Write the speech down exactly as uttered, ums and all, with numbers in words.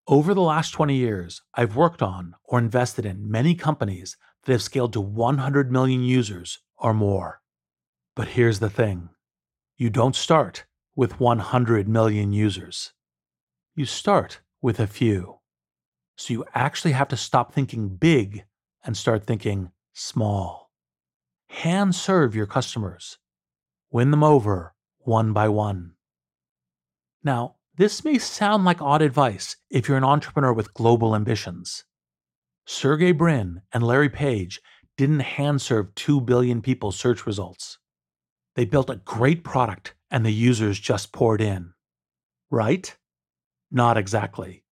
Over the last twenty years, I've worked on or invested in many companies that have scaled to one hundred million users or more. But here's the thing. You don't start with one hundred million users. You start with a few. So you actually have to stop thinking big and start thinking small. Hand serve your customers. Win them over one by one. Now, this may sound like odd advice if you're an entrepreneur with global ambitions. Sergey Brin and Larry Page didn't hand serve two billion people search results. They built a great product and the users just poured in. Right? Not exactly.